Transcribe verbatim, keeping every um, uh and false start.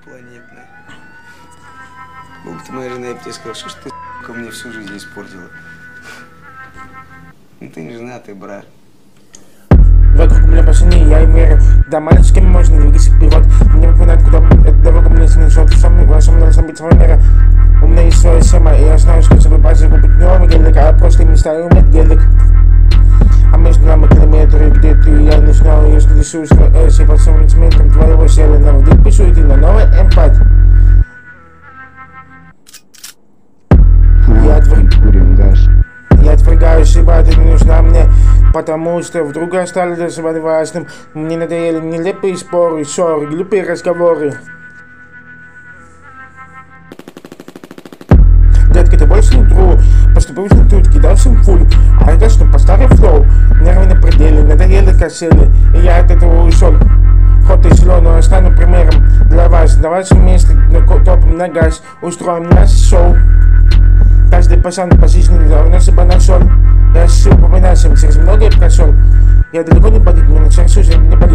инопланетная. Был бы ты моя жена, я бы тебе сказал, что ж ты, сука, мне всю жизнь испортила. Ну ты не женатый, брат. Вокруг меня пацаны, я им верю. Да, мальчиками можно двигаться вперед. Мне напоминает, куда эта дорога мне снесет. Со мной глазом должна быть своего мира. У меня есть своя схема, и я знаю, что себе базы купить новый гелик, а просто не ставлю мне гелик. А между нами километры, где ты и я начинал, если рисуешь на эссе под сантиметром твоего села, на воды пишу идти на новый эмпат. Я отвергаюсь, я отвергаюсь, ибо ты не нужна мне, потому что вдруг я стал для себя важным. Мне надоели нелепые споры, ссоры, глупые разговоры. Детка, ты больше не тру, поступил не тут, кидал всем фуль, а это что, по старой флоу, нервы на пределе, надоели косели, и я от этого ушел. Ход и силен, но я стану примером для вас, давайте вместе топом на газ, устроим наше шоу. Каждый пацан позиционный, да, у нас себя нашел. Я все упоминаю, всем через многое прошел. Я далеко не бандит, мне начинаю не